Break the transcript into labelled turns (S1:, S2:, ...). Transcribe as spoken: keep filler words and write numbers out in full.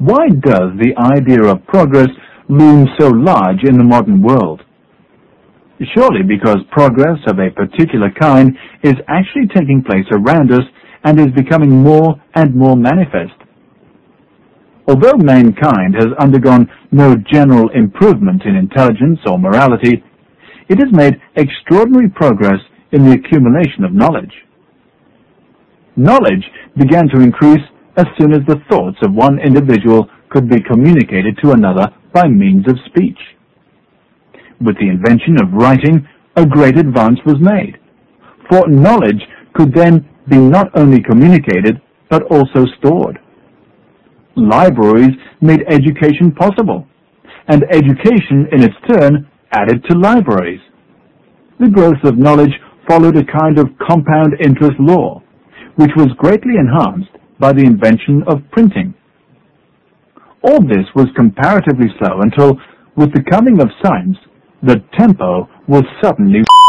S1: Why does the idea of progress loom so large in the modern world? Surely because progress of a particular kind is actually taking place around us and is becoming more and more manifest. Although mankind has undergone no general improvement in intelligence or morality, it has made extraordinary progress in the accumulation of knowledge. Knowledge began to increase as soon as the thoughts of one individual could be communicated to another by means of speech. With the invention of writing, a great advance was made, for knowledge could then be not only communicated, but also stored. Libraries made education possible, and education in its turn added to libraries. The growth of knowledge followed a kind of compound interest law, which was greatly enhanced by the invention of printing. All this was comparatively slow until, with the coming of science, the tempo was suddenly